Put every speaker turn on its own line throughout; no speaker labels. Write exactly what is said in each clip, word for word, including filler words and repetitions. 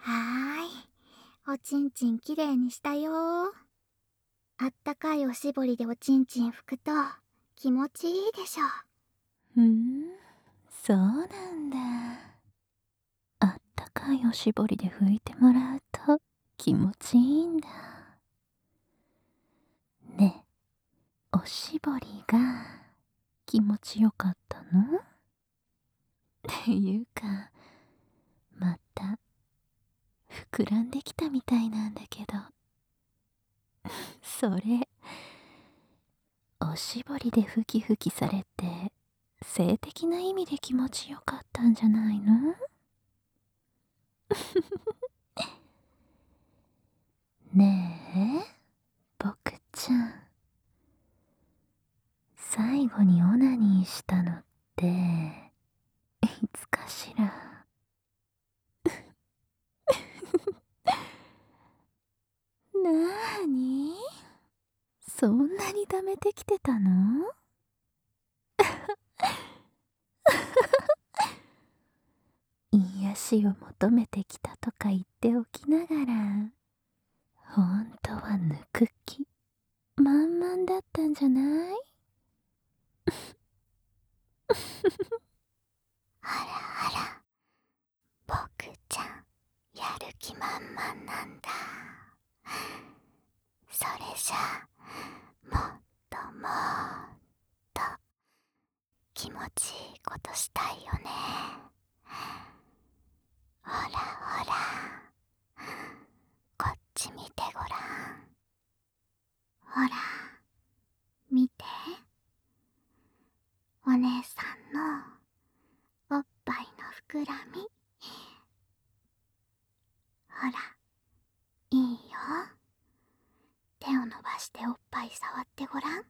はーい。おちんちんきれいにしたよー。あったかいおしぼりでおちんちん拭くと気持ちいいでしょ。
ふん、そうなんだ。あったかいおしぼりで拭いてもらうと気持ちいいんだ。ねえ、おしぼりが気持ちよかったの？っていうか、また膨らんできたみたいなんだけど。それ、おしぼりでふきふきされて、性的な意味で気持ちよかったんじゃないの？ねえ、僕ちゃん。最後にオナニーしたのって、いつかしら。なーに？そんなに溜めてきてたの？癒しを求めてきたとか言っておきながら、ほんとは抜く気満々だったんじゃない？
あらあら、僕ちゃん、やる気満々なんだ。それじゃあ、もっともっと気持ちいいことしたいよね。ほらほら、こっち見てごらん。ほら、見て。お姉さんのおっぱいの膨らみ。ほら、いいよ。手を伸ばしておっぱい触ってごらん。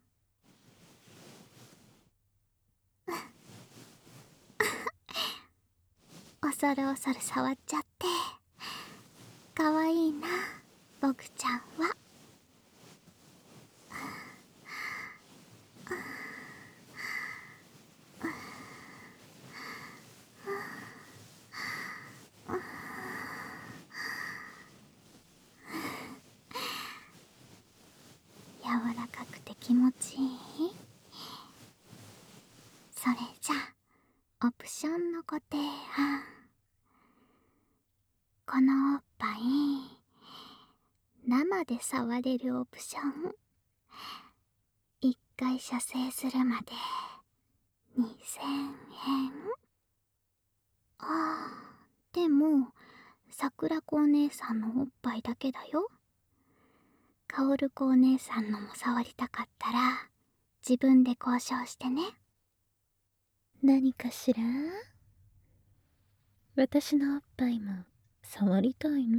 恐る恐る触っちゃって。かわいいな、僕ちゃんは。柔らかくて気持ちいい？それじゃあ、オプションのご提案。このおっぱい、生で触れるオプション。一回射精するまでにせんえん。ああ、でも、桜子お姉さんのおっぱいだけだよ。かおる子お姉さんのも触りたかったら、自分で交渉してね。
何かしら？私のおっぱいも触りたいの？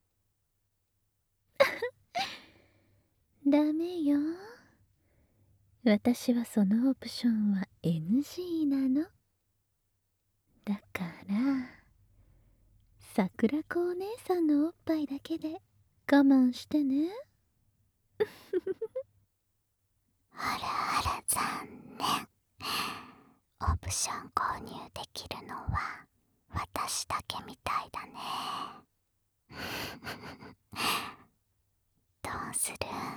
ダメよ。私はそのオプションは エヌジー なの。だから桜子お姉さんのおっぱいだけで我慢してね。
あらあら残念。オプション購入できるのは私だけみたいだね。どうする？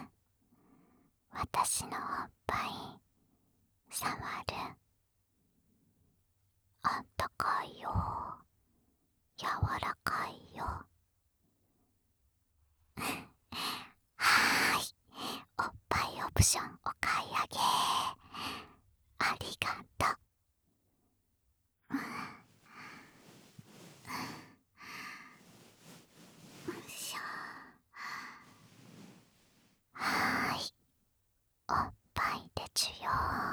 私のおっぱい触る？あったかいよ。柔らかいよ。はーい。おっぱいオプションお買い上げ。ありがとう。よいしょ。はーい。おっぱいでちゅよ。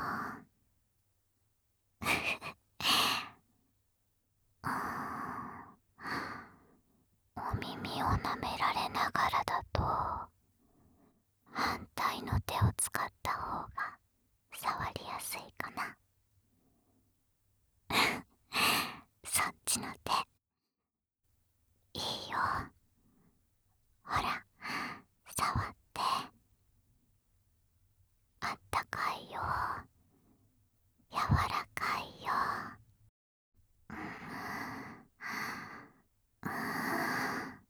お耳を舐められながらだと反対の手を使った方が触りやすいかな。そっちの手いいよ。ほら、触って。あったかいよ。柔らかいよ。うん、うん、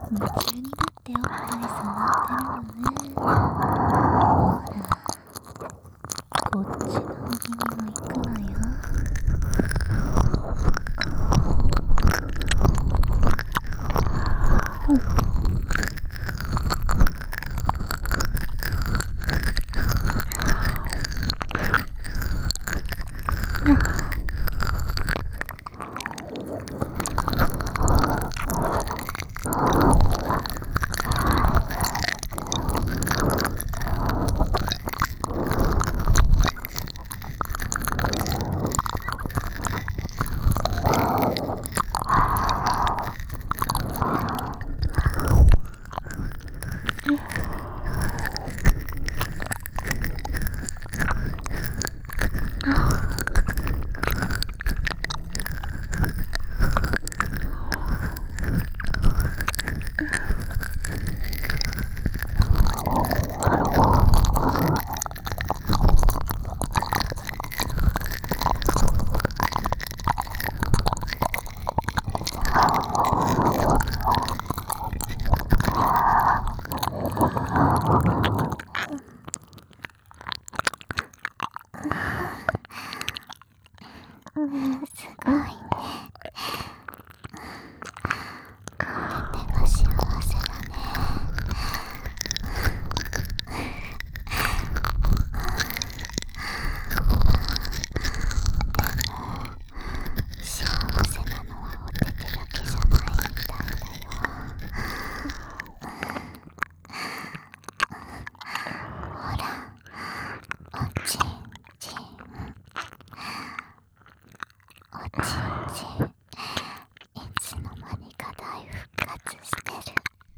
夢中になっておっぱい触ってるのね。ほら、こっちの右にも行くわよ。
すごいね。とても幸せだね。幸せなのはおててだけじゃないみたいだよ。ほら、おちんちん、おちんちん、いつの間にか大復活してる。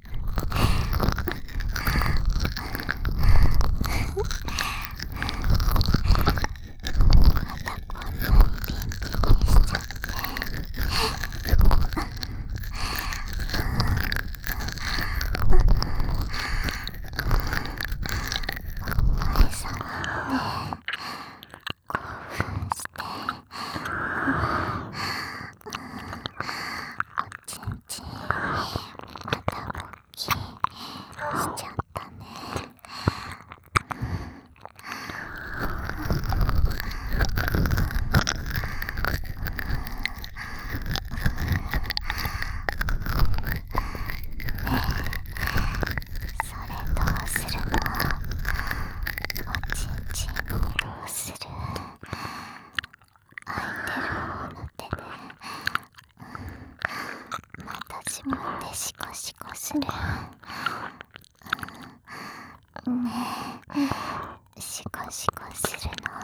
またこんなにピンピンにしちゃって。お前さんって興奮して、おちんちんまた勃起しちゃったね。それどうするの？おちんちんにどうする？空いてる方の手でまた自分でシコシコする。ねえ、シコシコするの？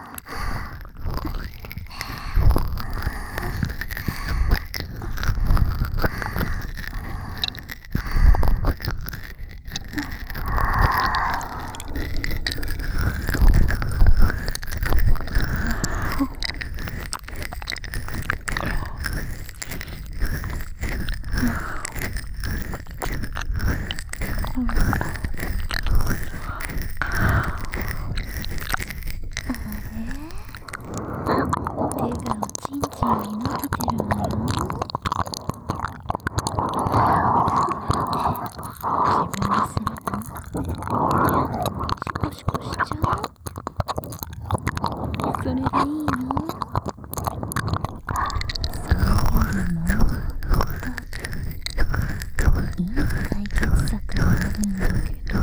手がおちんちんに伸びてるわよ。自分でするの？シコシコしちゃう？それでいいの？それよりももっといい解決策があるんだけど。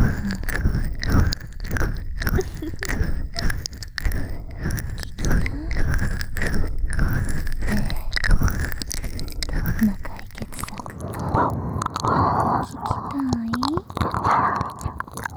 どんな解決策か聞きたい？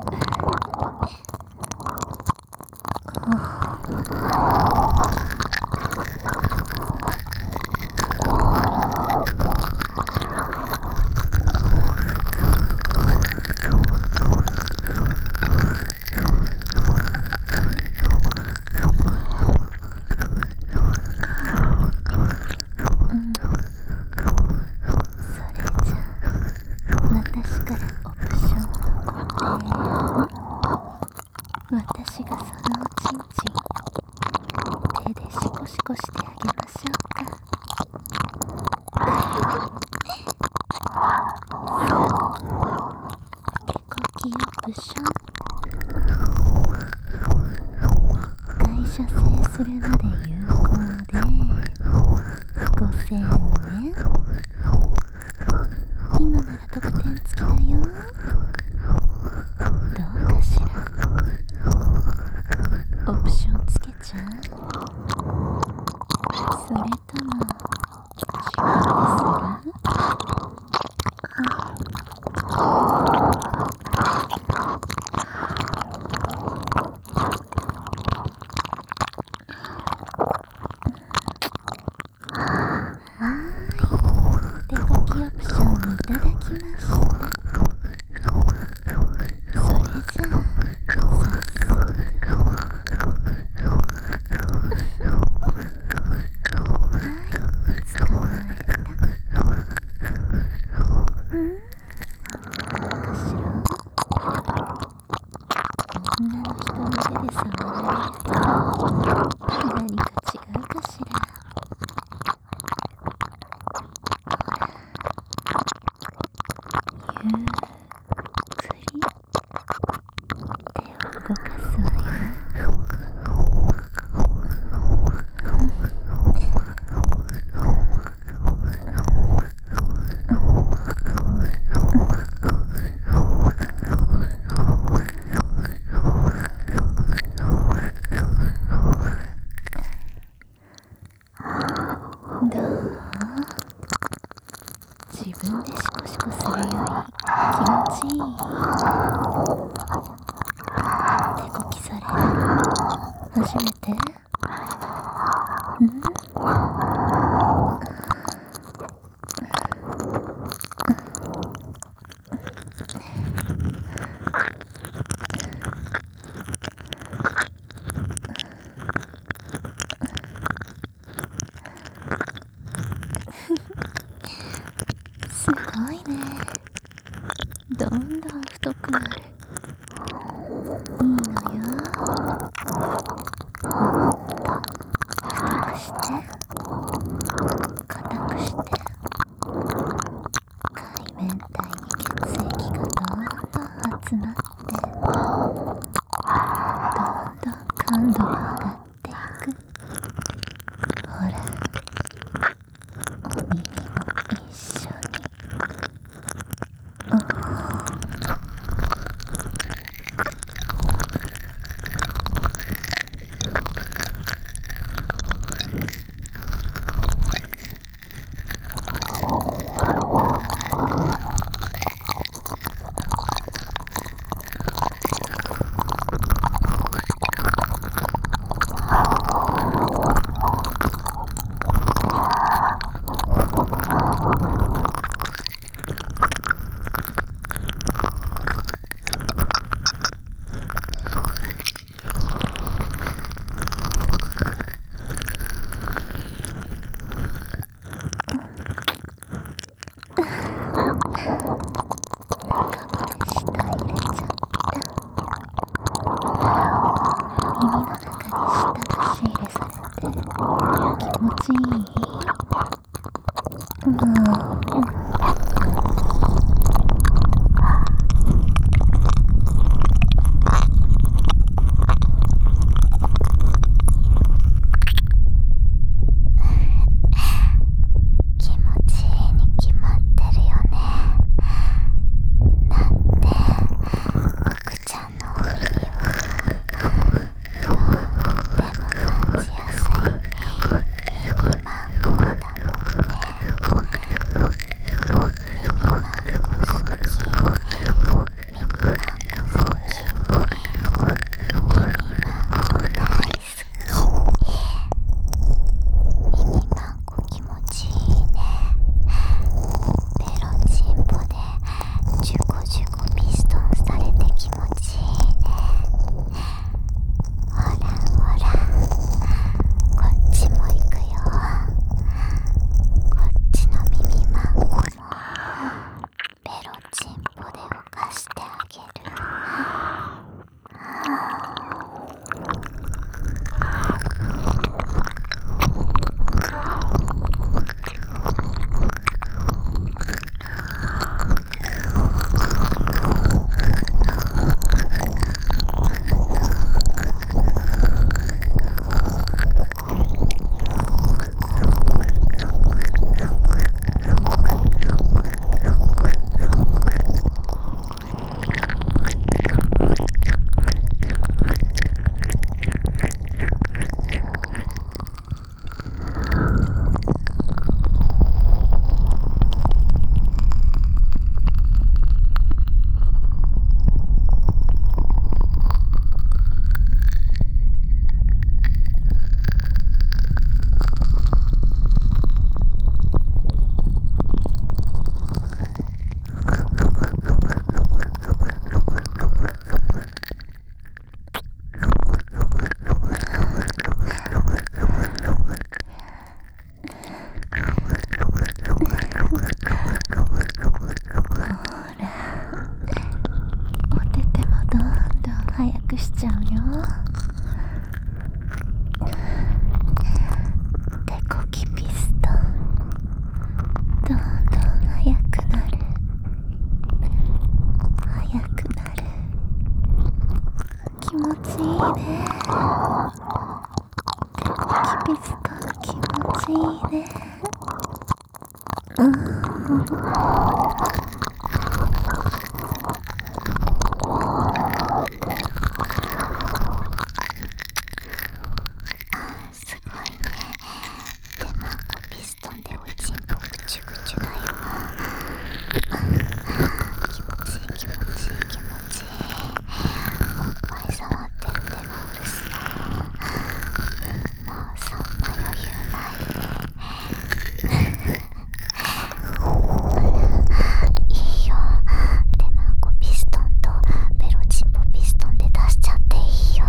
私からオプションをご提案。私がそのおちんちん手でシコシコしてあげましょうか。 プション。会社制するまで有効でごせんえん。今なら特典付きだよ。どうかしら。オプションつけちゃう？それとも自分でする？手こきオプションいただきました。それじゃあ早速はい捕まえた。うんどうかしら。女の人の手で触られると何か違うかしら。ゆっくり手を動かすわよ。どう？自分でシコシコするより気持ちいい？手こきされるの初めて？ん？すごいね。どんどん太くなる。いいのよ。もっと太くして硬くして、海綿体に血液がどんどん集まって、どんどん感度が上がっていく。ほら、お耳も一緒に。 ちゃうよ。手こきピストンどんどん速くなる。速くなる。気持ちいいね。手こきピストン気持ちいいね。うん。
すごいね。でもピストンでおちんぽぐちゅぐちゅだよ。気持ちいい気持ちいい気持ちいい。おっぱい触ってる手がうるすい。もうそんな余裕ないね。いいよ。手まごピストンとベロチンポピストンで出しちゃっていいよ。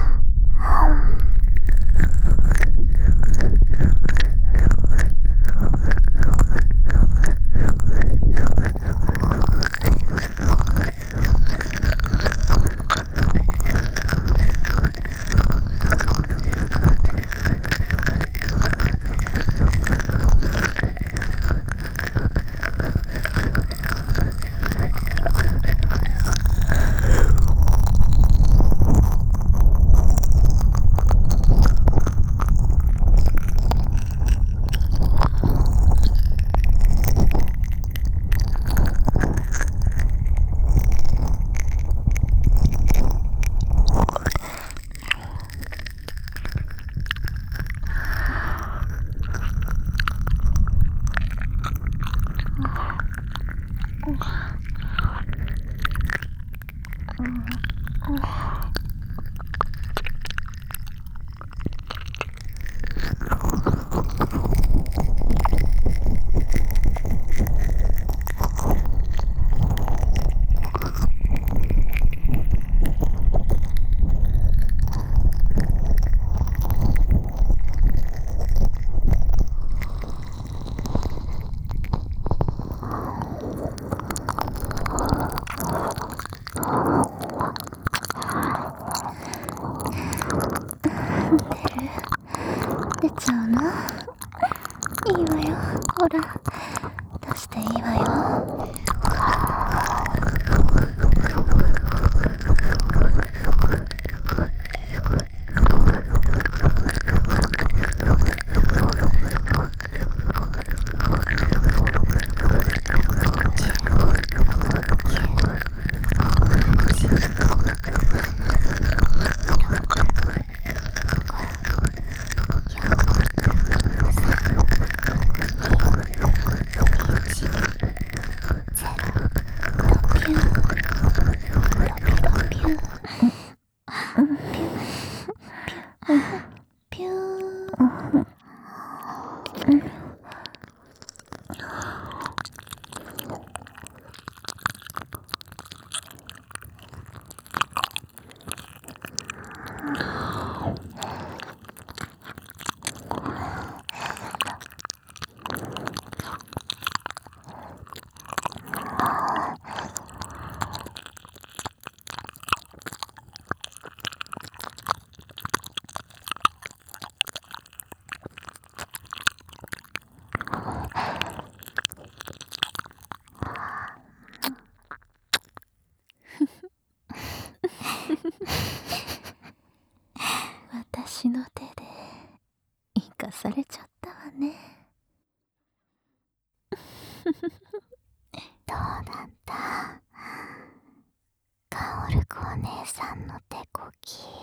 出ちゃうの？いいわよ。ほら、出していいわよ。ピュー。私の手で生かされちゃったわね。どうだった？カオル子お姉さんの手こき。